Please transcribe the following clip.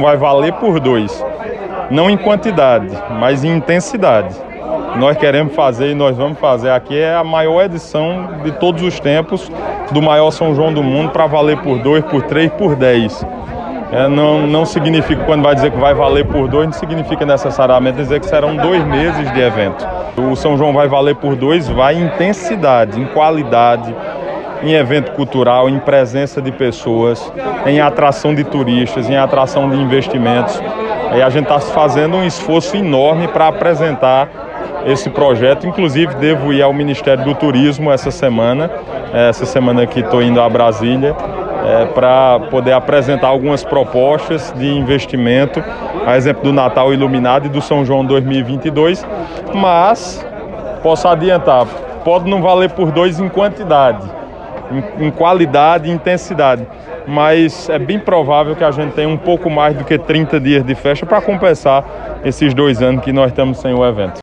vai valer por 2, não em quantidade, mas em intensidade. Nós queremos fazer e nós vamos fazer aqui é a maior edição de todos os tempos do maior São João do mundo para valer por 2, por 3, por 10. Não significa, quando vai dizer que vai valer por 2, não significa necessariamente dizer que serão 2 meses de evento. O São João vai valer por 2, vai em intensidade, em qualidade, em evento cultural, em presença de pessoas, em atração de turistas, em atração de investimentos. E a gente está fazendo um esforço enorme para apresentar esse projeto. Inclusive, devo ir ao Ministério do Turismo essa semana que estou indo a Brasília, para poder apresentar algumas propostas de investimento, a exemplo do Natal Iluminado e do São João 2022, mas posso adiantar, pode não valer por 2 em quantidade, em qualidade e intensidade, mas é bem provável que a gente tenha um pouco mais do que 30 dias de festa para compensar esses 2 anos que nós estamos sem o evento.